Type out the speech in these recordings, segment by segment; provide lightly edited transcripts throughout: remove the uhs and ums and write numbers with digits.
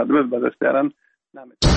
adres بسیارن نمیتونن.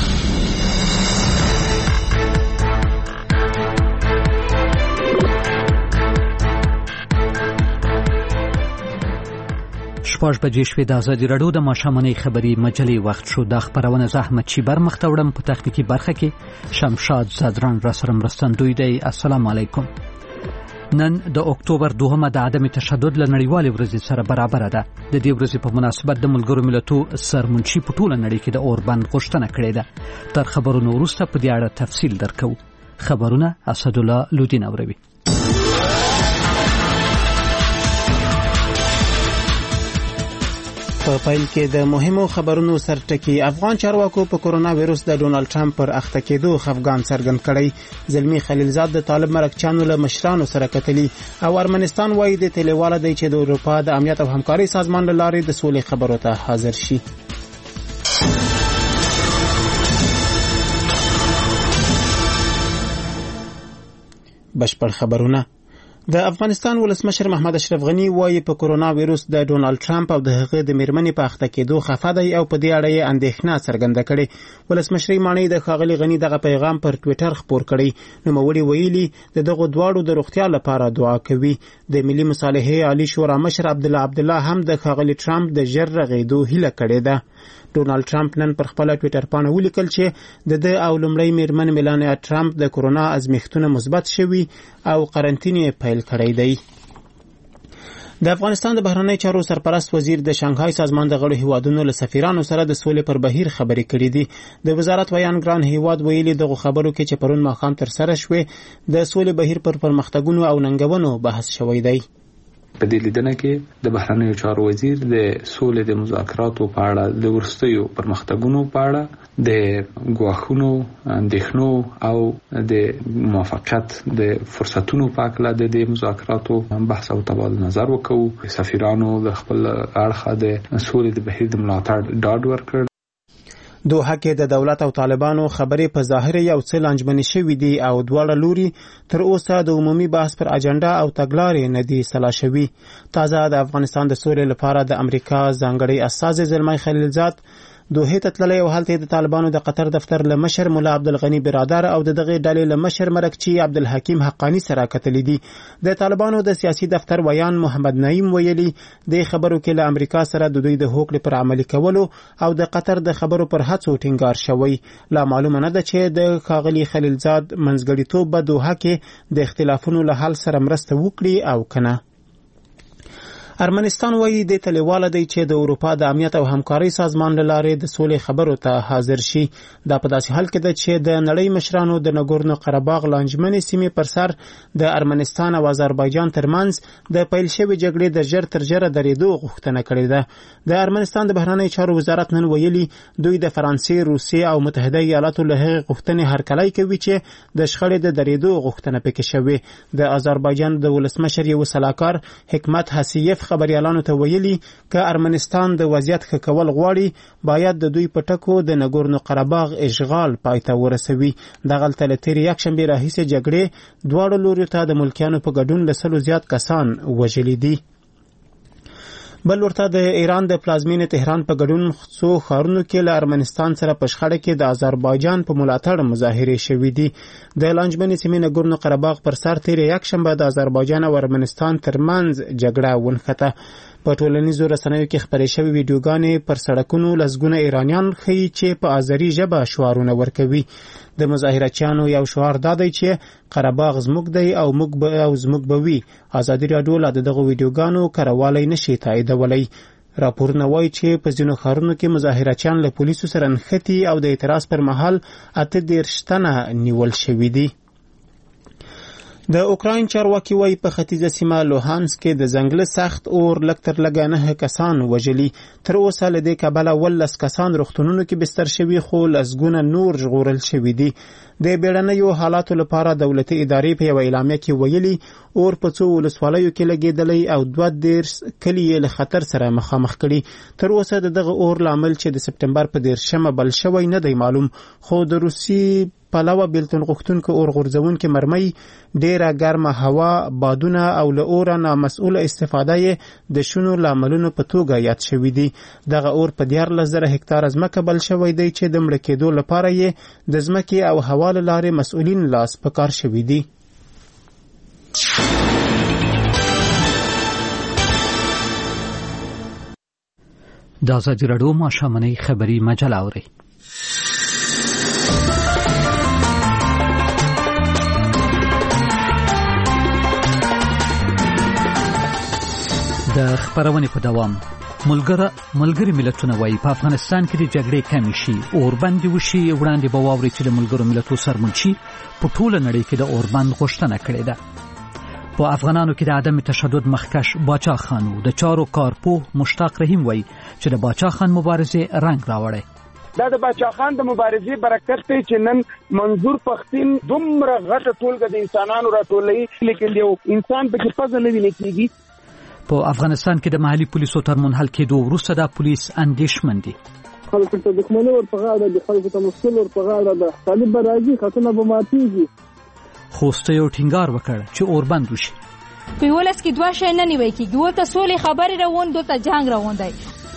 شپږ بجې شوې. د ازادي راډیو د ماښامنۍ خبري مجلې وخت شو. د خبرونه زحمت چیبر مخته وړم. په تخنیکی برخه کې شمشاد زادران را سره مرستندوی دی. السلام علیکم. نن د اکتوبر 2 د عدم تشدد له نړیوالې ورځې سره برابر ده. د دې ورځې په مناسبت د ملګرو ملتونو سرمنشي په ټوله نړۍ کې د اوربند غوښتنه کړې ده. تر خبرونو وروسته په دې اړه تفصیل درکو. خبرونه اسدالله لودین اوروي. په پیل کې د مهمو خبرونو سرټکی. افغان چارواکو په کورونا وایروس د ډونالد ټرمپ پر اخته کېدو خفګان څرګند کړی. زلمی خلیلزاد د طالب مرکچانو له مشرانو سره کتلی او ارمنستان وایي د تلیواله دی چې د اروپا د امنیت او همکاري سازمان له لارې د سولې خبرو ته حاضر شي. بشپړ خبرونه. د افغانستان ولسمشر محمد اشرف غنی وایي په کورونا وایروس د ډونالد ټرمپ او د هغه د میرمنې په اخته کېدو خفه دی او په دې اړه یې اندېښنه څرګنده کړې. ولسمشر مانی د ښاغلي غنی دغه پیغام پر ټوئیټر خپور کړی. نوموړي ویلي د دغه دواړو د روغتیا لپاره دعا کوي. د ملي مصالحې عالی شورا مشر عبدالله هم د ښاغلي ټرمپ د ژر رغېدو هیله کړې ده. ډونالد ټرمپ نن پر خپل ټوئیټر باندې ولیکل چې د او لومړی میرمن میلانیا ټرمپ د کورونا ازمیښتونه مثبت شوي او قرنطینې پیل کړی دی. د افغانستان د بهرنی چارو سرپرست وزیر د شانګهای سازمان د غړو هیوادونو له سفیرانو سره د سولې پر بهیر خبرې کړې دي. د وزارت ویان ګران هیواد ویلي دغه خبرو کې چې پرون ماښام تر سره شوې د سولې بهیر پر پرمختګونو او ننګونو بحث شوی دی. په دې لیدنه کې د بهرنیو چارو وزیر د سولې د مذاکراتو په اړه د ورستیو پرمختګونو په اړه د ګواښونو اندېښنو او د موافقت د فرصتونو په اړه د دې مذاکراتو بحث او تبادله نظر وکړو. سفیرانو د خپل اړخه د سولې د بهیر د ملاتړ ډاډ ورکړ. دوحه کې د دولت او طالبانو خبرې په ظاهر یو څه لانجمنې شوې دي او دواړه لوري تر اوسه د عمومي بحث پر اجنډا او تګلارې نه دي سلا شوي. تازه د افغانستان د سولې لپاره د امریکا ځانګړی استازی زلمی خلیلزاد دوحه ته تللی او هلته د طالبانو د قطر دفتر له مشر مولا عبدالغنی برادر او دغه ډلې له مشر مرکچی عبدالحکیم حقانی سره کتلې دي. د طالبانو د سیاسي دفتر ویان محمد نعیم ویلي د خبرو کې له امریکا سره د دوی د هوکړې پر عملي کولو او د قطر د خبرو پر هڅو ټینګار شوی. لا معلومه نه ده چې د ښاغلي خلیلزاد منځګړیتوب به دوحه کې د اختلافونو له حل سره مرسته وکړي او کنه. ارمنستان وایي د تلیواله دی چې د اروپا د امنیت او همکاري سازمان له لارې د سولې خبرو ته حاضر شي. دا په داسې حال کې ده چې د نړۍ مشرانو د نګورنو قرهباغ لانجمنې سیمې پر سر د ارمنستان او آذربایجان ترمنځ د پیل شوې جګړې د ژر تر ژره درېدو غوښتنه کړې ده. د ارمنستان د بهرنی چارو وزارت نن ویلي دوی د فرانسې، روسیې او متحده ایالاتو له هغې غوښتنې هرکلی کوي چې د شخړې د درېدو غوښتنه پکې شوې. د آذربایجان د ولسمشر یو سلاکار حکمت حسیف خبريالانو ته ویلي که ارمنستان د وضعیت ښه کول غواړي باید د دوی په ټکو د نګورنو قرهباغ اشغال پای ته ورسوي. دغلته له تېرې یکشنبې راهیسې جګړې دواړو لوریو ته د ملکیانو په ګډون له 100 زیات کسان وژلي دي. بل ورته د ایران د پلازمینې تهران په ګډون څو ښارونو کې له ارمنستان سره په شخړه کې د آذربایجان په ملاتړ مظاهرې شوې دي. د لانجمنې سیمې نګورنو قرهباغ پر سر تېرې یکشنبه د آذربایجان او ارمنستان ترمنځ جګړه ونښته. په ټولنیزو رسنیو کې خپرې شوې ویډیوګانې پر سړکونو لسګونه ایرانیان ښیي چې په آذري ژبه شعارونه ورکوي. د مظاهرچیانو یو شعار دا دی چې قرهباغ زموږ دی او زموږ به وي. ازادي راډیو لا دغه ویډیوګانو کروالی نشي تاییدولی. راپورونه وایي چې په ځینو ښارونو کې مظاهرچیان له پولیسو سره نښتي او د اعتراض پر مهال 38 تنه نیول شوي دي. د اوکراین چارواکي وایي په ختیځه سیمه لوهانسک کې د ځنګله سخت اور لږ تر لږه 9 کسان وژلي. تر اوسه له دې کبله 18 کسان روغتونونو کې بستر شوي خو لسګونه نور ژغورل شوي دي. د بیړنیو حالاتو لپاره دولتي ادارې په یو اعلامیه کې ویلي اور په څو ولسوالیو کې لګېدلی او 22 کلي له خطر سره مخامخ کړي. تر اوسه دغه اور لامل چې د سپټمبر په 10 بل شوی نه دی معلوم، خو د روسي پلوه بیلتون غوښتونکو اور غورځونکو مرمۍ ډیره ګرمه هوا بادونه او له اوره نامسؤله استفاده یې د شنو لاملونو په توګه یاد شوي دي. دغه اور په 14,000 هکتاره ځمکه بل شوی دی چې د مړه کېدو لپاره یې د ځمکې او هوا له لارې مسؤلین لاس په کار شوي دي. د ازادي راډیو ماښامنۍ خبري مجله اورئ. د خبرونې په دوام ملګری ملتونه وایي په افغانستان کې د جګړې کمی شي، اوربند وشي. وړاندې به واوري چې د ملګرو ملتونو سرمنشي په ټوله نړۍ کې د اوربند غوښتنه کړې ده. په افغانانو کې د عدم تشدد مخکش باچا خان د چارو کارپوه مشتاق رحیم وایي چې د باچا خان مبارزې رنګ راوړی. دا د باچا خان د مبارزې برکت دی چې نن منظور پښتين دومره غټه ټولګه د انسانانو راټولوي، لیکن یو انسان په کې فزه نه ویني کېږي. په افغانستان کې د محلي پولیسو تر منحل کېدو وروسته د پولیس اندېښمن دي. خلکو ته دښمني ور په غاړه دي، خلکو ته مشکل ور په غاړه ده، طالب به راځي خطونه به ماتېږي. خوسته یو ټینګار وکړ چې اوربند وشي. په ولس کې دوه شی نه نیوي کېږي، ورته سولې خبرې روان دي، ته جنگ روان دی.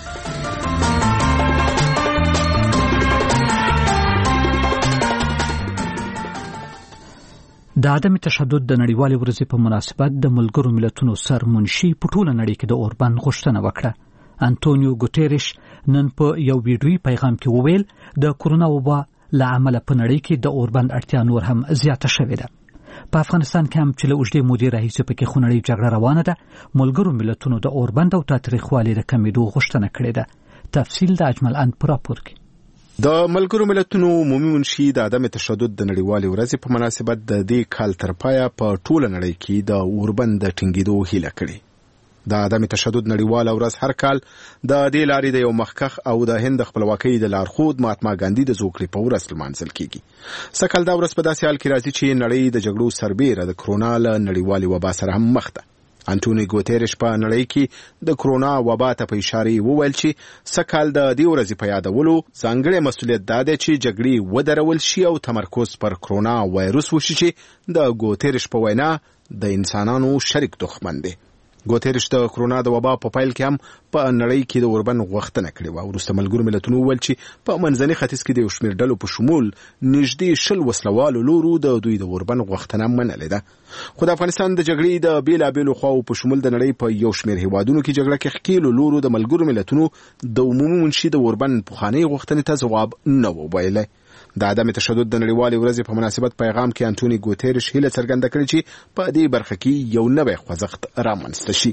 د عدم تشدد د نړیوالې ورځې په مناسبت د ملګرو ملتونو سرمنشي په ټوله نړۍ کې د اوربند غوښتنه وکړه. انټونیو ګوتيريش نن په یو ویډیويي پیغام کې وویل د کورونا وبا له امله په نړۍ کې د اوربند اړتیا نور هم زیاته شوې ده. په افغانستان کې هم چې له اوږدې مودې راهیسې پکې خونړۍ جګړه روانه ده، ملګرو ملتونو د اوربند او تاریخوالي د کمیدو غوښتنه کړې ده. تفصیل د اجمل اند پر راپور کې. د ملګرو ملتونو عمومي منشي د عدم تشدد د نړیوالې ورځې په مناسبت د دې کال تر پایه په ټوله نړۍ کې د اوربند د ټینګېدو هیله کړې. د عدم تشدد نړیواله ورځ هر کال د دې لارې د یو مخکخ او د هند خپلواکۍ د لارښود مهاتما ګاندھی د زوکړې په ورځ لمانځل کیږي. سکهال دا ورځ په داسې حال کې راځي چې نړۍ د جګړو سربېره د کرونا له نړیوالې وبا سره هم مخ ده. انټونیو ګوتيريش په نړۍ کې د کرونا وبا ته په اشاره وویل چې سکهال د دې ورځې په یادولو ځانګړی مسؤلیت دا دی چې جګړې ودرول شي او تمرکز پر کرونا وایروس وشي چې د ګوتيريش په وینا د انسانانو شریک دښمن دی. ګوتيريش د کرونا د وبا په پایل کې هم په نړۍ کې د اوربند غوښتنه کړې و. وروسته ملګرو ملتونو وویل چې په منځني ختیځ کې د یو شمېر ډلو په شمول نږدې 10 وسلوالو لورو د دوی د اوربند غوښتنه منلې ده. خو د افغانستان د جګړې د بیلابېلو خواو په شمول د نړۍ په یو شمېر هیوادونو کې جګړه کې ښکېلو لورو د ملګرو ملتونو د عمومي منشي د اوربند پخوانۍ غوښتنې ته ځواب نه و ویلی. د عدم تشدد د نړیوالې ورځې په مناسبت پیغام کې انټونیو ګوتيريش هیله څرګنده کړې چې په دې برخه کې یو نوی خوځښت رامنځته شي.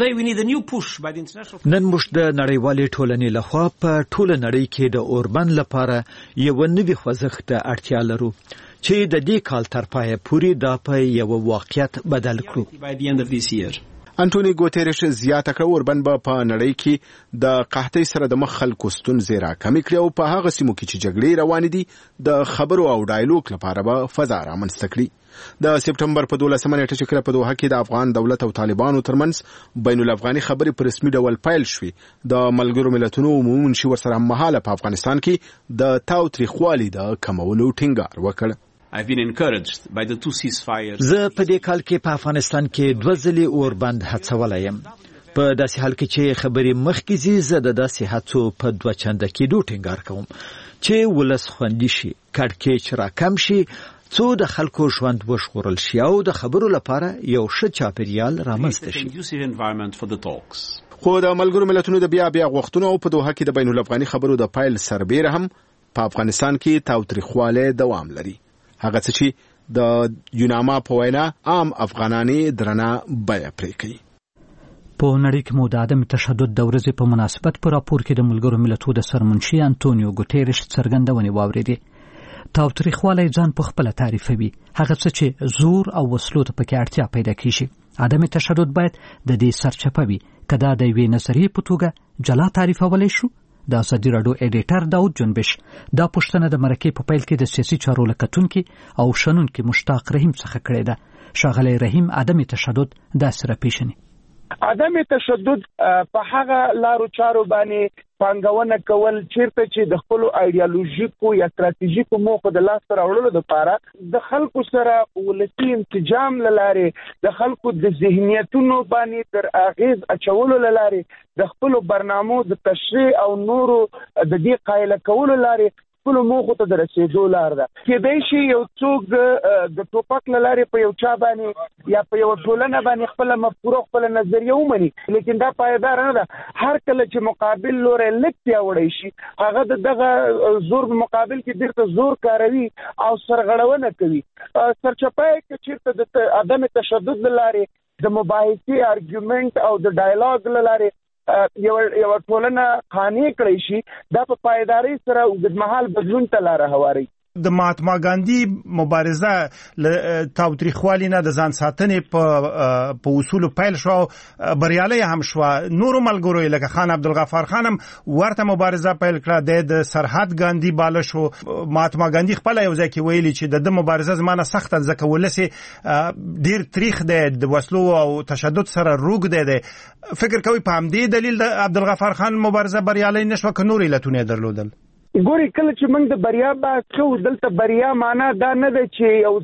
نن موږ د نړیوالې ټولنې لخوا په ټوله نړۍ کې د اوربند لپاره یو نوی خوځښت ته اړتیا لرو چې د دې کال تر پایه پورې دا په یو واقعیت بدل کړو. انټونیو ګوتيريش زیاته کړه اوربند به په نړۍ کې د قحطۍ سره د مخ خلکو ستونزې راکمې کړي او په هغه سیمو کې چې جګړې روانې دي د خبرو او ډایالوګ لپاره به فضا رامنځته کړي. د سپټمبر په 12 نیټه چې کله په دوحه کې د افغان دولت او طالبانو ترمنځ بین الافغاني خبرې په رسمي ډول پیل شوې، د ملګرو ملتونو عمومي منشي ورسره هممهاله په افغانستان کې د تاوتریخوالي د کمولو ټینګار وکړ. زه په دې کال کې په افغانستان کې 2 ځلې اوربند هڅولی یم. په داسې حال کې چې خبرې مخکې ځي، زه د داسې هڅو په 2 چنده کېدو ټینګار کوم چې ولس خوندي شي، کړکېچ راکم شي، څو د خلکو ژوند وژغورل شي او د خبرو لپاره یو ښه چاپېریال رامنځته شي. خو د ملګرو ملتونو د بیا غوښتنو او په دوحه کې د بین الافغاني خبرو د پایل سربېره هم په افغانستان کې تاوتریخوالی دوام لري. هغه څه چې د یوناما په وینا عام افغانانی درنه بیه پرې کوي. په نړۍ کې مو د عدم تشدد د ورځې په مناسبت په راپور کې د ملګرو ملتونو د سرمنشي انټونیو ګوتيريش څرګندونې واورېدې. تاوتریخوالی ځان په خپله تعریفوي، هغه څه چې زور او وسلو ته پکې اړتیا پیدا کیږي. عدم تشدد باید د دې سرچپه وي. که دا د یوې نظریې په توګه جلا تعریفولی شو، د ازادي راډیو ایډیټر داود جنبش دا پوښتنه د مرکې په پیل کې د سیاسي چارو له کتونکي او شنونکي مشتاق رحیم څخه کړې ده. ښاغلی رحیم عدم تشدد داسې راپېژني. عدم تشدد په هغه لارو چارو باندې پانګونه کول چیرته چې د خپل ایدئولوژیکو یا ستراتیژیکو موخو د لاس سره وړلو لپاره د خلکو سره ولسی انسجام لاره د خلکو د ذهنیتونو باندې تر اغیز اچولو لاره د خپل برنامو د تشریح او نورو د دې قایل کولو لاره خپل موخو ته رسیدو لار ده. کېدای شي یو څوک د ټوپک لاره په یو چا باندې یا په یو ټولنه باندې خپل مفکوره خپل نظریه ومني، لیکن دا پایدار نه ده. هر کله چې مقابل لوري لکتیا وړي شي هغه دغه زور مقابل کې ډېر زور کاروي او سرغړونه کوي. سرچپای کې چیرته د عدم تشدد لاره د مباحثې ارګومنت او د ډایالوګ لاره یو ټولنه قانع کړی شي دا په پایداري سره اوږدمهال بدلون ته لاره هواري. د مهاتما ګاندھی مبارزه تاوتریخوالي نه د ځان ساتنې په اصول پیل شو، بریالي هم شو. نور ملګرو لکه خان عبدالغفار خان هم ورته مبارزه پیل کړه، د سرحد ګاندھی بالا شو. مهاتما ګاندھی خپل یو ځکه ویلي چې د مبارزه زمانه سخت ځکه ولسی ډیر تاریخ د وسلو او تشدد سره روګ دی. فکر کوي په همدې دلیل د عبدالغفار خان مبارزه بریالي نشو که نور علتونه درلودل؟ ګوري کله چې موږ د بریا بحث کوو دلته بریا معنا دا نه ده چې یو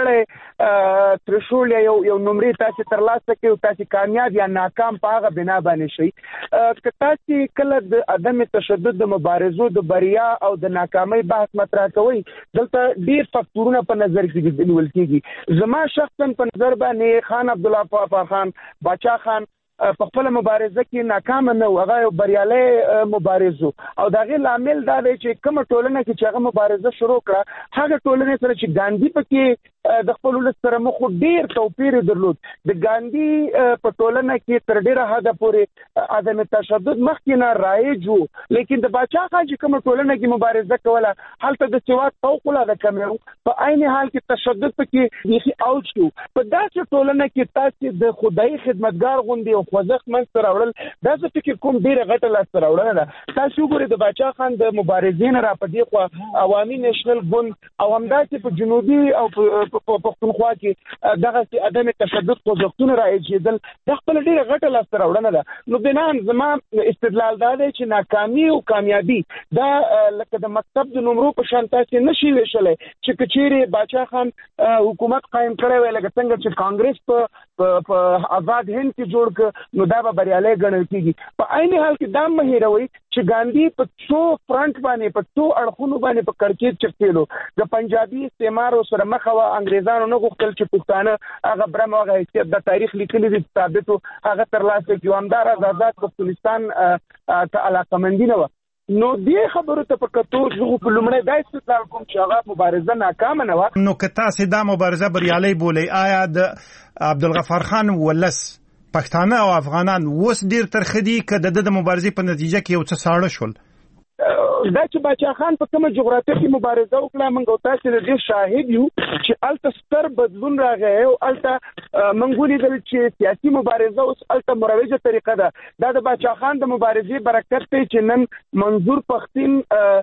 ځانګړی ترشول یو نمرې تاسو ترلاسه کوي او تاسو کامیاب یا ناکام په هغه بنا باندې شي. که تاسو کله د عدم تشدد د مبارزو د بریا او د ناکامۍ بحث مطرح کوي دلته ډیر فاکتورونه په نظر کې نیول کیږي. زما شخصا په نظر باندې خان عبدالغفار خان باچا خان په خپل مبارزه کې ناکام نه و، هغه یو بریالي مبارز او دغه لامل دا دی چې کوم ټولنه کې چې هغه مبارزه شروع کړه هغه ټولنه سره چې ګاندھی پکې د خپل ولس سره مخ ډیر توپیر درلود. د ګاندھی په ټولنه کې تر ډیره حد پورې عدم تشدد مخکې نه رایج وو، لیکن د باچا خان چې کوم ټولنه کې مبارزه کوله هلته د سواد فوق العاده کم و، په عین حال کې تشدد پکې بیخي اوج شو. په داسې ټولنه کې تاسو د خدای خدمتګار غوندي او خوځښت منځ راوړل دا څه فکر کوم ډیره غټه لاس راوړنه ده. تاسو ګورئ د باچا خان د مبارزین را پدې خو عوامي نېشنل ګوند او همداسې په جنوبي او په پښتونخوا کې دغه عدم تشدد خوځښتونه راځېدل د خپل ډیره غټه لاس راوړنه ده. نو بنان زما استدلال دا دی چې ناکامي او کامیابی دا لکه د مکتب د نمرو په شان تاسو نشي ویشلای چې کچېره باچا خان حکومت قائم کړی وای لکه څنګه چې کانګرس په آزاد هند کې جوړ ک نو دا به بریالي ګڼل کیږي. په عین حال کې دا مه هیروي چې ګاندھی په څو فرنٹ باندې په څو اړخونو باندې په کړکېچ چپتلو د پنجابي استعمار سره مخه و. انګريزانو نه غوښتل چې پښتانه هغه برم هغه حیثیت د تاریخ لیکلي دي ثابتو هغه ترلاسه کړي. همدار آزاد پښتونستان ته علاقمندي نه و. نو دې خبرو ته په کتو زغو په لومړی دا استدلال کوم چې هغه مبارزه ناکام نه و. نو که تاسو دا مبارزه بریالي بولئ، آیا د عبدالغفار خان ولس پښتانه او افغانان اوس ډیر ترخدي که د مبارزې په نتیجه کې یو څه ساړه شول؟ دا چې باچا خان په کومه جغرافیه کې مبارزه وکړه موږ تاسو د دې شاهد یو چې الته ستر بدلون راغی او الته موږ ولیدل چې سیاسي مبارزه اوس الته مروجه طریقه ده. دا د باچا خان د مبارزې برکت دی چې نن منظور پښتين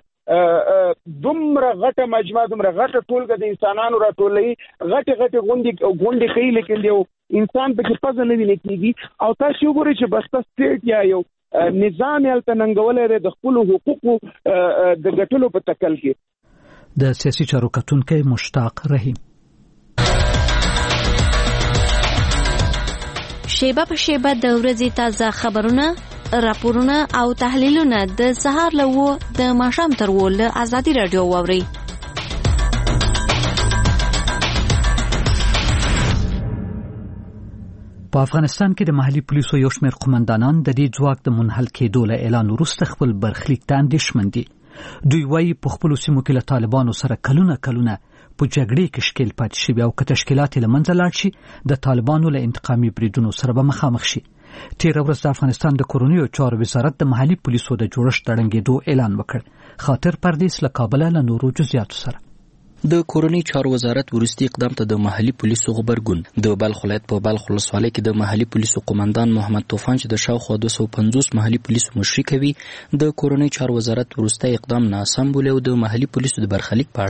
دومره غټه مجمع دومره غټه ټولګه د انسانانو راټولې غټه غونډې کوي، لیکن یو انسان په کې پزه نه ویني کیږي. او تاسو وګورئ چې بسته سټیټ یا یو نظام یلته ننګولې د خپل حقوقو د ګټلو په تکل کې. د سیاسي چارو کتونکي مشتاق رحیم شیبه په شیبه د ورځې تازه خبرونه، راپورونه او تحلیلونه د سهار له د ماښام تر له ازادي رادیو واوري. په افغانستان کې د محلي پولیسو یو شمېر قومندانان د دې ځواک د منحل کېدو له اعلان وروسته خپل برخلیک ته اندېښمن دي. دوی وايي په خپلو سیمو کې له طالبانو سره کلونه په جګړې کې ښکېل پاتې شوي او که تشکیلات یې له منځه لاړ شي د طالبانو له انتقامي بریدونو سره به مخامخ شي. تېره ورځ د افغانستان د کورنیو چارو وزارت د محلي پولیسو د جوړښت د ړنګېدو اعلان وکړ. خاطر پردیس له کابله له نورو جزئیاتو سره. د کورنۍ چارو وزارت وروستي اقدام ته د محلي پولیسو غبرګون. د بلخ ولایت په بلخ ولسوالۍ کې د محلي پولیسو قومندان محمد طوفان چې د شاوخوا 250 محلي پولیسو مشري کوي د کورنۍ چارو وزارت وروستي اقدام ناسم بولي او د محلي پولیسو د برخلیک په اړه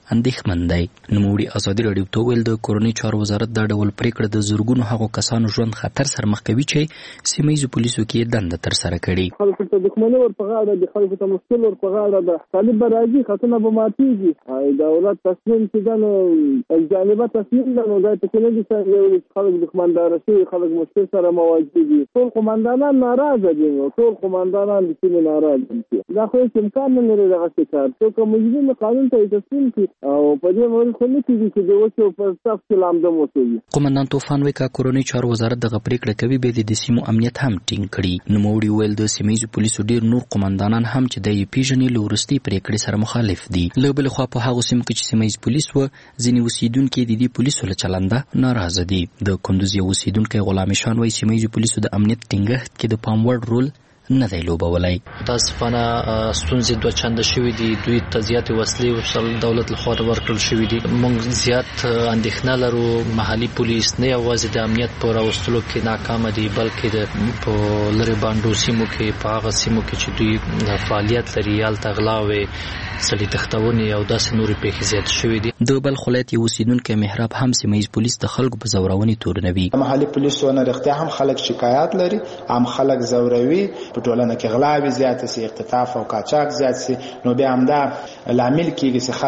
اندېښمن دی. نوموړي ازادي راډیو ته ویل د کورنۍ چارو وزارت دا ډول پریکړه د زرګونو هغو کسانو ژوند خطر سره مخ کوي چې سیمه ییزو پولیسو کې دنده ترسره کړي. خلکو ته دښمني ور په غاړه د خلکو ته مشکل ور په غاړه د طالب راځي خطونه به ماتېږي. دولت تصمیم چې دا جانبه تصمیم ده نو دا ته نه دي چې خلک دښمندار شي خلک مشکل سره مواجه دي. ټول قومندانان ناراضه دي ټول قومندانان د سیمې ناراضه دي. دا خو امکان نه لري دغه کار څوک مجرم قانون ته تسلیم کړي او په دې باندې خو نه کېږي چې د وڅو په صف کې لامدم وشي. قومندان طوفان وایي چې کورنۍ چارو وزارت دغه پریکړه کوي به د سیمو امنیت هم ټینګ کړي. نوموړي ویل د سیمه ییزو پولیسو ډیر نور قومندانان هم چې د پیژنې له وروستۍ پریکړې سره مخالف دي. له بل خوا په هغو سیمو کې چې سیمه ییز پولیس و ځینې اوسیدونکي د دې پولیسو له چلنده ناراضه دي. د کندوز یو اوسیدونکی غلام شان وایي سیمه ییزو پولیسو د امنیت ټینګښت کې د پام وړ رول نه دی لوبولی. متاسفانه ستونزې دوه چنده شوي دي. دوی ته زیاتې وسلې دولت لخوا ورکړل شوي دي. موږ زیات اندېښنه لرو محلي پولیس نه یوازې د امنیت په راوستلو کې ناکامه دي بلکې په لرې بانډو سیمو کې په هغه سیمو کې چې دوی فعالیت لري هلته غلاوې سړي تښتونې او داسې نورې پیښې زیاتې شوي دي. د بلخ ولایت یو اوسیدونکی محراب هم سیمه ییز پولیس د خلکو په زورونې تورنوي. محلي پولیسونه رښتیا هم خلک شکایات لري هم خلک زوروي په ټولنه کې غلاوې زیات سي اختطاف او قاچاق زیات سي نو بیا همدا لامل کېږي چې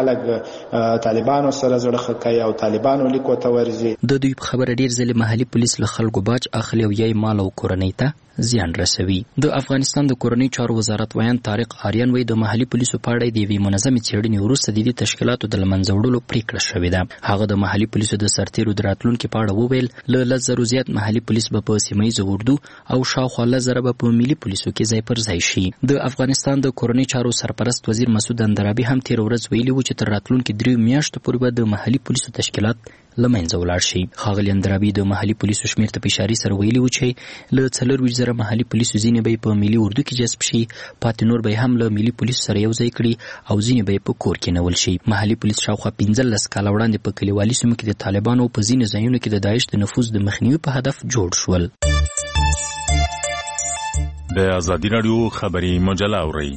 خلک طالبانو سره زړه کوي او طالبانو لیکو ته ورځي. د دوی په خبره ډیر ځله محلي پولیس له خلکو باج اخلي او یې مال او کورنۍ ته زیان رسوي. د افغانستان د کورنۍ چارو وزارت ویان طارق آریان وایي د محلي پولیسو په اړه د یوې منظمې څېړنې وروسته د دې تشکیلاتو د له منځه وړلو پریکړه شوې ده. هغه د محلي پولیسو د سرتیرو د راتلونکي په اړه وویل له 100 زیات محلي پولیس به په سیمه ییزو اردو او شاوخوا 100 به په ملي پولیسو کې ځای پر ځای شي. د افغانستان د کورنۍ چارو سرپرست وزیر مسعود اندرابي هم تیر ورځ ویلي و چې تر راتلونکي 3 میاشتو پورې به د محلي پولیسو تشکیلات له منځه ولاړ شي. ښاغلي اندرابي د محلي پولیسو شمېر ته په اشارې سره ویلي و چې له 40,000 محلي پولیسو ځینې به په ملي اردو کې جذب شي پاتې نور به هم له ملي پولیسو سره یو ځای کړي او ځینې به په کور کې نیول شي. محلي پولیس شاوخوا 15 کاله وړاندې په کلیوالي سیمو کې د طالبانو په ځینې ځایونو کې د داعش د نفوذ د مخنیوي په هدف جوړ شول. د ازادي راډیو خبري مجله اورئ.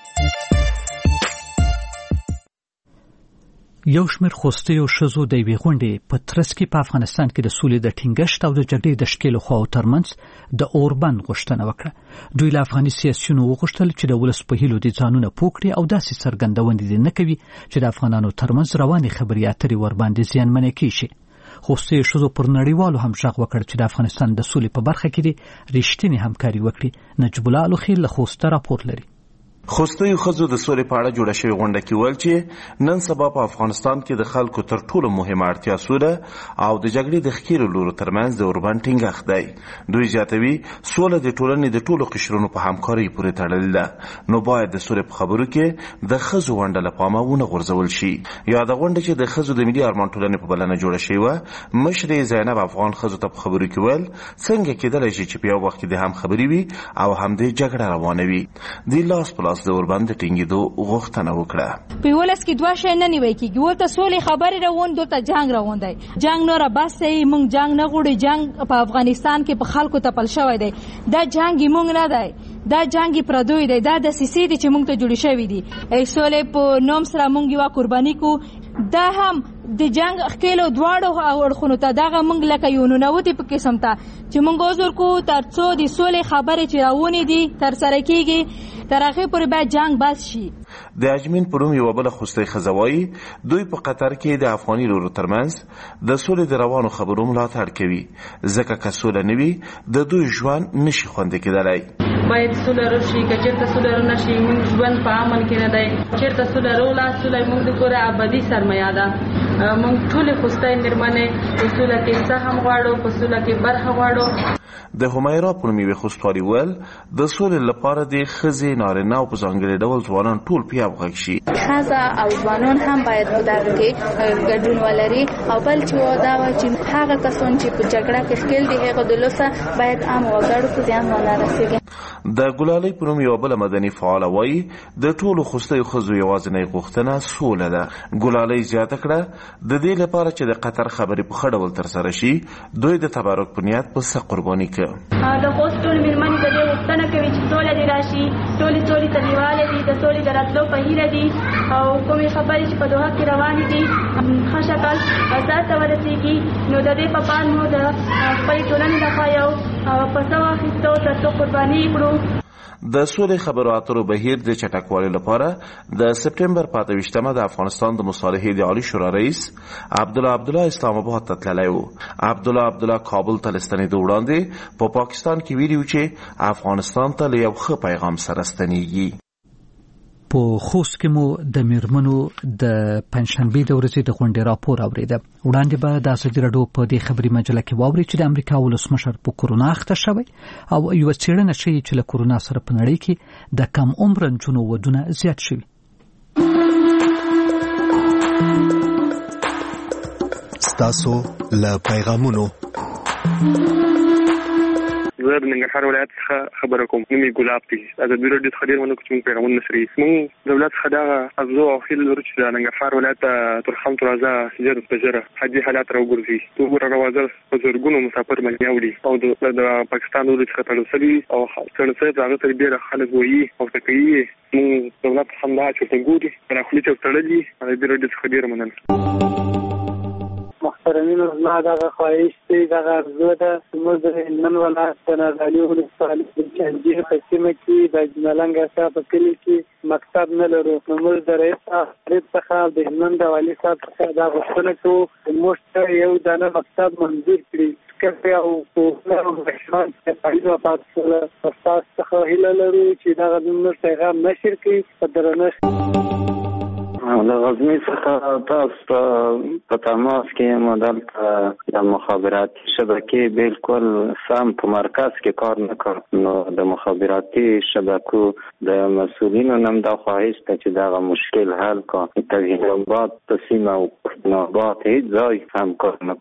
یو شمېر خوستیو ښځو د یوې غونډې په ترڅ کې په افغانستان کې د سولې د ټینګښت او د جګړې د ښکېلو خواو ترمنځ د اوربند غوښتنه وکړه. دوی له افغاني سیاسیونو وغوښتل چې د ولس په هیلو دې ځانونه پوه کړي او داسې څرګندونې دې نه کوي چې د افغانانو ترمنځ روانې خبرې اترې ورباندې زیانمنې کیږي. خوستیو ښځو پر نړیوالو هم غږ وکړ چې د افغانستان د سولې په برخه کې دې رښتینې همکاري وکړي. نجیب الله الوخیل له خوسته راپور لري. خوستیو ښځو د سولې په اړه جوړه شوې غونډه کې ویل چې نن سبا په افغانستان کې د خلکو تر ټولو مهمه اړتیا سوله او د جګړې د ښکېلو لورو ترمنځ د اوربند ټینګښت دی. دوی زیاتوي سوله د ټولنې د ټولو قشرونو په همکارۍ پورې تړلې ده نو باید د سولې په خبرو کې د ښځو ونډه له پامه ونه غورځول شي. یاده غونډه چې د ښځو د ملي ارمان ټولنې په بلنه جوړه شوې وه مشرې زینب افغان ښځو ته په خبرو کې ویل څنګه کېدلی شي چې په یو وخت کې د هم خبرې وي او هم د جګړه روانه وي. دوی لاس په لاس د اوربند دو غوښتنه وکړه. په ولس کې دوه شی نه نیوي کېږي ورته سولې خبرې روان دلته جنگ روان دی. جنگ نوره بس دی مونږ جنگ نه غواړو. جنگ په افغانستان کې په خلکو تپل شوی دی. دا جنگ مونږ نه دی دا جنگ پردوی دی. دا د سیسې دي چې مونږ ته جوړ شوی دي. سولې په نوم سره مونږ یو قرباني کو. دا هم د جنگ خېلو دواړو اړخونو ته دغه مونږ لکه یو ننوتي په قسم ته چې مونږ اوزر کو تر څو د سولې خبرې چې راونی دي تر سره کېږي تر هغه پورې باید جنگ بس شي. د اجمین په نوم یوه بله خوستی ښځه وایي دوی په قطر کې د افغاني لورو ترمنځ د سولې د روانو خبرو ملاتړ کوي ځکه که سوله نه وي د دوی ژوند نشي خوندي کېدلی. باید سوله راشي که چېرته سوله رانشي موږ ژوند په امن کې نه دی. چېرته سوله راوله سوله موږ د کوره ابدي سرمایه ده. موږ ټولې خوستی مېرمنې په سوله کې سهم غواړو په سوله کې برخه غواړو. د همیرا په نوم یوې خوستوالي ویل د سولې لپاره د ښځې نارینه او په ځانګړي ډول ځوانان ټول پې همغږ شي. ښځه او ځوانان هم باید په دغه کې ګډون ولري او بل چې دا وایي چې هغه کسان چې په جګړه کې ښکېل دي هغه د لوسه باید عام وګړو ته زیان ونه رسېږي. د ګلالۍ په نوم یوه بله مدني فعاله وایي د ټولو خوستیو ښځو یوازینۍ غوښتنه سوله ده. ګلالۍ زیاته کړه د دې لپاره چې د قطر خبرې په ښه ډول ترسره شي دوی د تبرک په نیت په څه قرباني کوي. د خوست ټولې مېرمنې د دې غوښتنه کوي چې سوله دې راشي. ټولې د دیواله دي د سولې د راتلو په هیله دي او کومې خبرې چې په دوحه کې روانې دي ښه شکل اساس ته ورسېږي. نو د دې په پال مو د خپلې ټولنې لخوا یو پسه واخیستو تر څو قرباني کړو. د سولې خبرو اترو بهیر د چټکوالي لپاره د سپټمبر 25مه د افغانستان د مصالحې د عالی شورا رئیس عبدالله اسلام آباد ته تللی و. عبدالله کابل ته لستنېدو وړاندې په پاکستان کې ویلي و چې افغانستان ته له یو ښه پیغام سره ستنېږي. په خوست کې مو د میرمنو د پنځشنبې د ورځې د غونډې راپور اوریده. وړاندې به د ازادي راډیو په دې خبري مجله کې واوري چې د امریکا ولسمشر په کورونا اخته شوی او یو څېړنه شوې چې له کورونا سره په نړۍ کې د کم عمر نجونو ودونه زیات شوي. ستاسو له پیغامونو زه د ننګرهار ولایت څخه خبره کوم. نوم یې ګلاب دی. ازادي راډیو څخه ډېر مننه چې موږ پیغامونه سري. موږ دولت څخه دغه ارزو او هیله لرو چې د ننګرهار ولایت ترخم ترازه ژر په ژره حدي حالات راوګرځي. دومره راوځل په زرګونو مسافر ملګري وړي او د پاکستان ولایت څخه تړل او څنګه هغه تر ډېر خلک وایي او تکي موږ دولت همدا چې ګوري په خپل چې تړلي. ازادي راډیو څخه ډېر مننه. محترمین زما دغه خواهش دی دغه ارزو ده زموږ د هلمند ولایت د نادعلي ولسوالۍ د چنجیر په سیمه کې د جمالنګ احسا په کلي کې مکتب نه لرو. نو موږ د رئیس څخه د هلمند د والي صاحب څخه دا غوښتنه کوو چې موږ ته یو دانه مکتب منظور کړي. کفه او په مشان په پایله پاتې استاد څخه هیله لرو چې دغه زموږ پیغام نشر کړي په درنښت. د غزنی څخه تاسو په تماس کې مدلته د مخابراتي شبکې بالکل سم په مرکز کې کار نه کړ. نو د مخابراتي شبکو د مسؤلینو نم دا خواهش ته چې دا مشکل حل کړي. توحید آباد په سیمه او پښتونخوا هیڅ ځای هم کار نه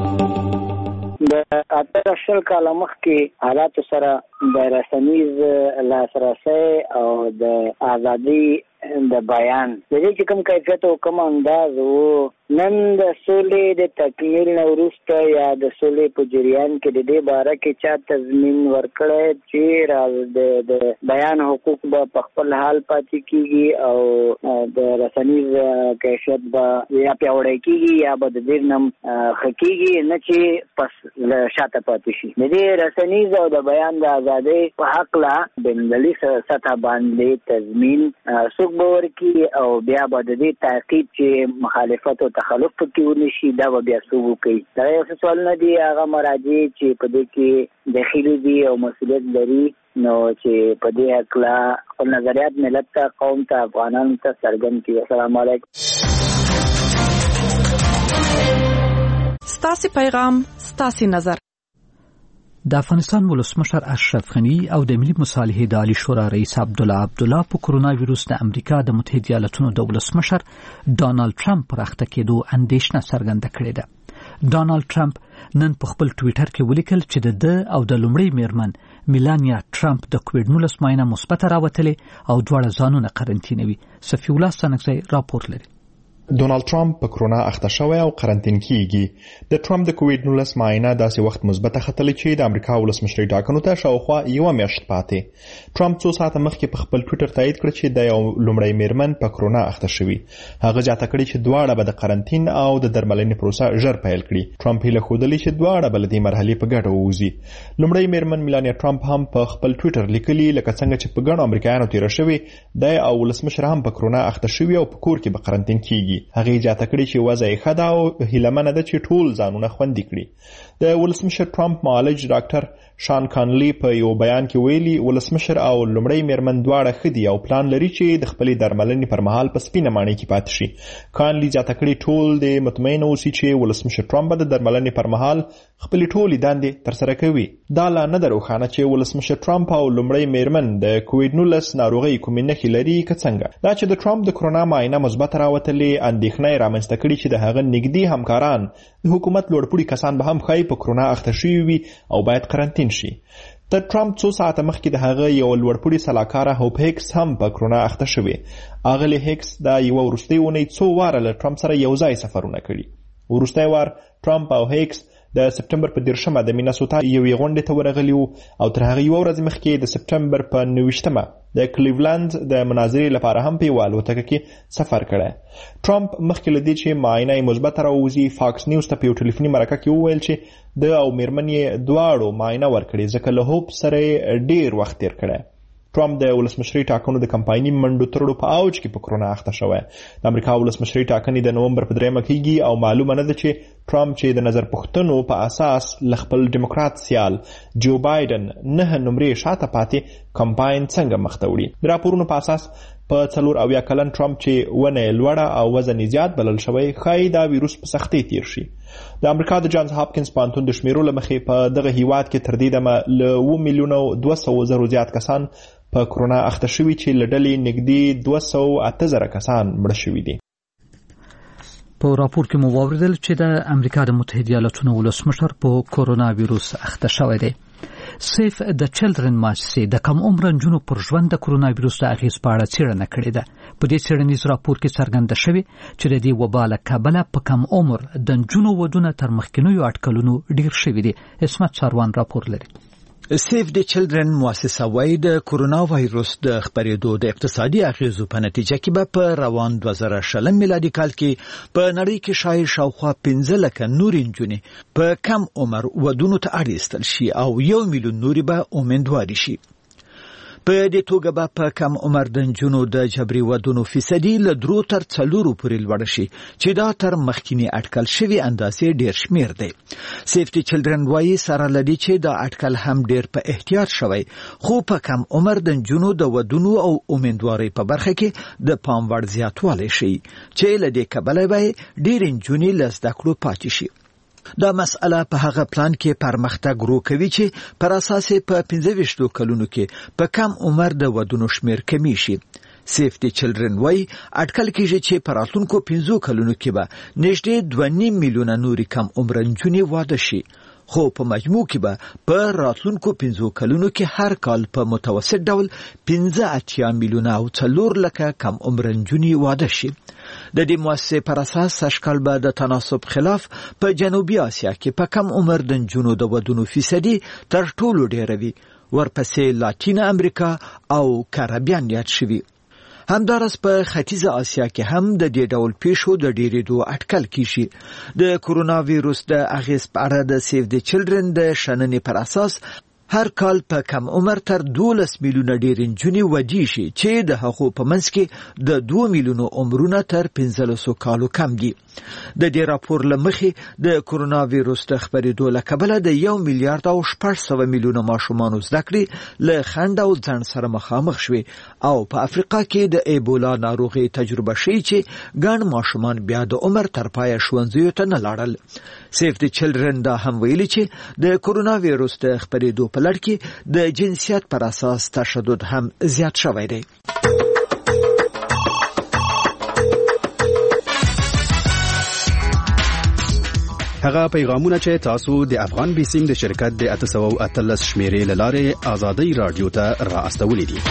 کوي. د اتر شل کاله مخکې حالات سره د رسنیز لاسرسي او د ازادي د بیان د دې چې کوم کیفیت او کوم انداز وو نن د سولې د تکمیل نه وروسته یا د سولې په جریان کې د دې باره کې چا تضمین ورکړی چې د بیان حقوق به په خپل حال پاتې کیږي او د رسنیز کیفیت به یا پیاوړی کیږي یا به د دې نم ښه کیږي نه چې پس شاته پاتې شي. د دې رسنیز او د بیان د ازادۍ په حقله بین‌المللي سطح باندې تضمین څوک به ورکړي او بیا به د دې تعقیب چې مخالفت او تخلف پکې ونشي دا به بیا څوک وکړي. دا یو څه سوالونه دي هغه مراجع چې په دې کې داخلي دي او مسؤلیت لري نو چې په دې حقله خپل نظریات ملت ته قوم ته افغانانو ته څرګند کړي. السلام علیکم. ستاسو پیغام ستاسو نظر. د افغانستان ولسمشر اشرف غنی او د ملي مصالحې د عالی شورا رئیس عبدالله په کورونا ویروس د امریکا د متحده ایالاتونو د ولسمشر ډانلډ ټرمپ پر اخته کېدو اندېښنه څرګنده کړې ده. ډانلډ ټرمپ نن په خپل ټویټر کې ولیکل چې د او د لومړۍ میرمن میلانیا ټرمپ د کووډ-19 معاینه مثبت راوتلې او دواړه ځانونه قرنطینوي. صفی الله سنگزی راپور لري. ډونالد ټرمپ په کرونا اخته شوی او قرنطین کیږي. د ټرمپ د کووډ-19 معاینه داسې وخت مثبت ختلې چې د امریکا ولسمشرۍ ټاکنو ته شاوخوا یوه میاشت پاتې. ټرمپ څو ساعته مخکې په خپل ټویټر تایید کړ چې د یو لومړی میرمن په کرونا اخته شوی. هغه زیاته کړې چې دواړه به د قرنطین او د درملنې پروسه ژر پیل کړي. ټرمپ هیله ښودلې چې دواړه به له دې مرحلې په ګډه ووځي. لومړی میرمن میلانیا ټرمپ هم په خپل ټویټر لیکلي لکه څنګه چې په ګڼو امریکایانو تیر شوی د او ولسمشر هم په کرونا اخته شوی او په کور کې به قرنطین کیږي. هغه زیاته کړي چې وضع یې ښه ده او هیلهمنه ده چې ټول ځانونه خوندي کړي. د ولسمشر ټرمپ معالج ډاکټر شان کانلی په یو بیان کې ویلي ولسمشر او لومړی میرمن دواړه ښه دي او پلان لري چې د خپلې درملنې پر مهال په سپینه ماڼۍ کې پاتې شي. کانلی زیاته کړي ټول د مطمئن اوسي چې ولسمشر ټرمپ د درملنې پر مهال خپلې ټولې دندې ترسره کوي. دا لا نه ده روښانه چې ولسمشر ټرمپ او لومړی میرمن د کووډ-19 ناروغۍ کومې نښې لري که څنګه. دا چې د ټرمپ د کرونا معاینه مثبت راوتلې اندېښنه یې رامنځته کړي چې د هغه نږدې همکاران د حکومت لوړپوړي کسان به هم ښایي په کرونا اخته شوي وي او باید قرنطین شي. تر ټرمپ څو ساعته مخکې د هغه یو لوړپوړي سلاکاره هوپ هیکس هم په کرونا اخته شوی. اغلی هیکس دا یو وروستۍ اونۍ څو واره له ټرمپ سره یو ځای سفرونه کړي. وروستی وار ټرمپ او هیکس د سپټمبر په 10مه د میناسوتا یوې غونډې ته ورغلي وو او تر هغه یوه ورځ مخکې د سپټمبر په 29مه د کلیولند د مناظرې لپاره هم په یوه الوتکه کې سفر کړی. ټرمپ مخکې له دې چې معاینه یې مثبته راووځي فاکس نیوز ته په یو ټلیفوني مرکه کې وویل چې د او میرمن یې دواړو معاینه ورکړې ځکه له هوپ سره یې ډیر وخت تیر کړی. ټرمپ د ولسمشري ټاکنو د کمپایني منډو ترړو په اوج کې په کرونا اخته شوی. د امریکا ولسمشري ټاکنې د نومبر په 3مه کېږي او معلومه نه ده چې ټرمپ چې د نظر پوښتنو په اساس له خپل ډیموکرات سیال جو بایدن 9 نمرې شاته پاتې کمپاین څنګه مخته وړي. د راپورونو په اساس په 40 کلن ټرمپ چې ونه لوړه او وزن زیات بلل شوی ښایي دا ویروس په سختۍ تیر شي. د امریکا د جانز هاپکینز پوهنتون د شمیرو له مخې په دغه هیواد کې تر دې دمه له 2,200,000 زیات کسان په کرونا اخته شوي چې له ډلې نږدې 208,000 کسان مړه شوي دي. په راپور کې مو واوریدل چې د امریکا د متحده ایالاتونو ولسمشر په کرونا ویروس اخته شوی دی. سیف د چلډرن مؤسسې د کم عمر نجونو پر ژوند د کرونا ویروس د اغیز په اړه څېړنه کړې ده. په دې څېړنیز راپور کې څرګنده شوې چې د دې وبا له کبله په کم عمر د نجونو ودونه تر مخکینیو اټکلونو ډیر شوي دي. اسمت ساروان راپور لري. سیف د چلډرن مؤسسه وايي د کرونا وایروس د خپرېدو د اقتصادي اغیزو په نتیجه کې به په روان 2020 میلادي کال کې په نړۍ کې شاوخوا 15 لکه نورې نجونې په کم عمر ودونو ته اړ ایستل شي او 1 میلیون نورې به امیندوارې شي. په دې توګه به په کم عمر د نجونو د جبري ودونو فیصدي له 3 تر 4 پورې لوړ شي چې دا تر مخکینی اټکل شوی اندازې ډیر شمیر دی. سیفټي چلډرن وايي سره لدی چې دا اټکل هم ډیر په احتیاط شوی خو په کم عمر د نجونو د ودونو او امیندوارۍ په برخه کې د پام وړ زیاتوالی شي چې له دې کبله به ډیر نجونې له زده کړو پاتې شي. دا مسأله په هغه پلان کې پرمختګ وکوي چې پر اساس په 15 کلونو کې په کم عمر د ودونو شمیر کمی شي. سیفټي چلډرن وايي اټکل کېږي چې په راتلونکو 15 کلونو کې به نږدې 2.5 میلیونه نورې کم عمر نجونې واده شي. خو په مجموع کې به په راتلونکو 15 کلونو کې هر کال په متوسط ډول 15 میلیونه او 4 لکه کم عمر نجونې واده شي. د دې مؤسسې پر اساس اشکال به د تناسب خلاف په جنوبي اسیا کې په کم عمر د نجونو د ودونو فیصدي تر ټولو ډیره وي. ورپسې لاتین امریکا او کارابیان یاد شوي. همدارس په ختیځه اسیا کې هم د دې ډول پیښو د ډیرېدو اټکل کیږي. د کرونا ویروس د اغیز په اړه د سیف د چلډرن د شننې پر اساس هر کال په کم عمر تر 12 میلیونه ډیر نجونې ودی شي چې د هغو په منځ کې د 2 میلیونو عمرونه تر 15 کالو کم دي. د دې راپور لمخې د کرونا ویروس د خپرېدو له کبله د 1 میلیارډ او 600 میلیونه ماشومان زده کړې له خنډ او ځنډ سره مخامخ شوي او په افریقا کې د ایبولا ناروغي تجربه شوي چې ګڼ ماشومان بیا د عمر تر پایه ښوونځیو ته نه لاړل. سیف د چلډرن دا هم ویلي چې د کرونا ویروس د خپرېدو په لړ کې د جنسیت پر اساس تشدد هم زیات شوی دی. هغه پیغامونه چې تاسو د افغان بیسیم د شرکت د 813 شمیرې لاره آزادۍ رادیو ته را استولې دي.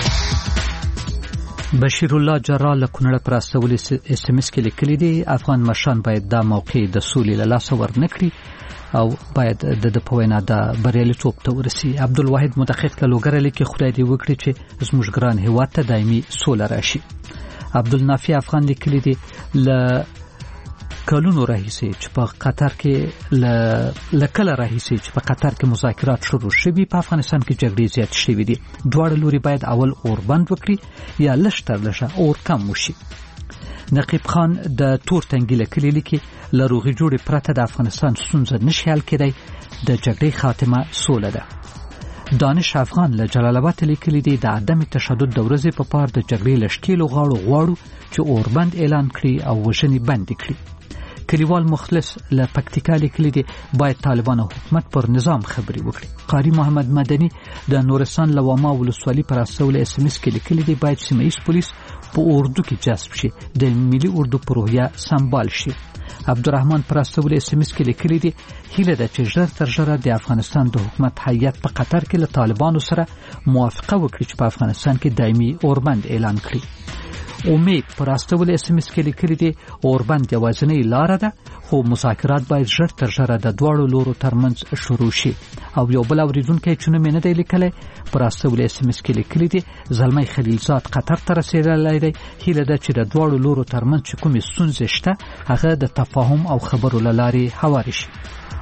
بشیر الله جرال له کونړ پر استولې اس ام اس کې لیکلي دي افغان مشران باید دا موقع د سولې له لاسه ورنکړي او باید د پوینا د بریالیتوب ته ورسي. عبدالواحد متخصص کلوګر لیکي خدای دې وکړي چې زموږ ګران هیواد ته دایمي سوله راشي. عبدالنافع افغان لیکلي دي ل کلونو راهیسي چې په قطر کې لکله راهیسي چې په قطر کې مذاکرات شروع شوي په افغانستان کې جګړې زیات شوي دي. دواړه لوري باید اول اور بند وکړي یا لږ تر لږه اور کم وشي. نقیب خان د تور تنګي لیکلي لیکي لروغي جوړې پرته د افغانستان ستونزه نشي حل کېدای د جګړې خاتمه سوله ده. دانش افغان له جلال آباد لیکلي دي د عدم تشدد د ورځې په پار د جګړې لشکېلو غواړو چې اور بند اعلان کړي او وژنې بند کړي. کلیوال مخلص له پکتیکا لیکلي دي باید طالبان او حکومت پر نظام خبري وکړي. قاری محمد مدني د نورستان لواما ولسوالۍ پر اساس اس ام اس کې لیکلي دي باید سیمه‌ایز پولیس په اردو کې جذب شي، د ملي اردو پروژه سمبال شي. عبدالرحمن پرستول اس ام اس کې لیکلي دي هیله ده چې ژر تر ژره د افغانستان د حکومت هیئت په قطر کې له طالبانو سره موافقه وکړي چې په افغانستان کې دایمي اوربند اعلان کړي. امید پرستول اس ام اس کې لیکلي دي اوربند یوازینۍ لار ده، خو مذاکرات باید ژر تر ژره د دواړو لورو ترمنځ شروع شي. او یو بل اوریدونکو چې نوم یې نه دی لیکلی پرستول اس ام اس کې لیکلي دي زلمی خلیلزاد قطر ته رسېدلی دی. هیله ده چې د دواړو لورو ترمنځ چې کومې ستونزې شته هغه د تفاهم او خبرو له لارې هوارې شي.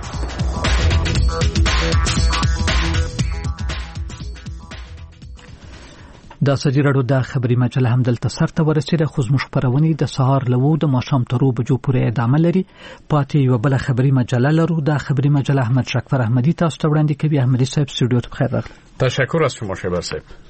د ازادي راډیو د خبري مجله هم دلته سرته ورسېده، خو زموږ خپرونې د سهار له 9 د ماښام تر 2 بجو پورې ادامه لري. پاتې یو بل خبري مجله لرو. د خبري مجله احمد شکفر احمدی تاسو ته وړاندې کوي. احمدی صاحب استودیو ته بخیر راغلی. تشکر از شما شبر صاحب.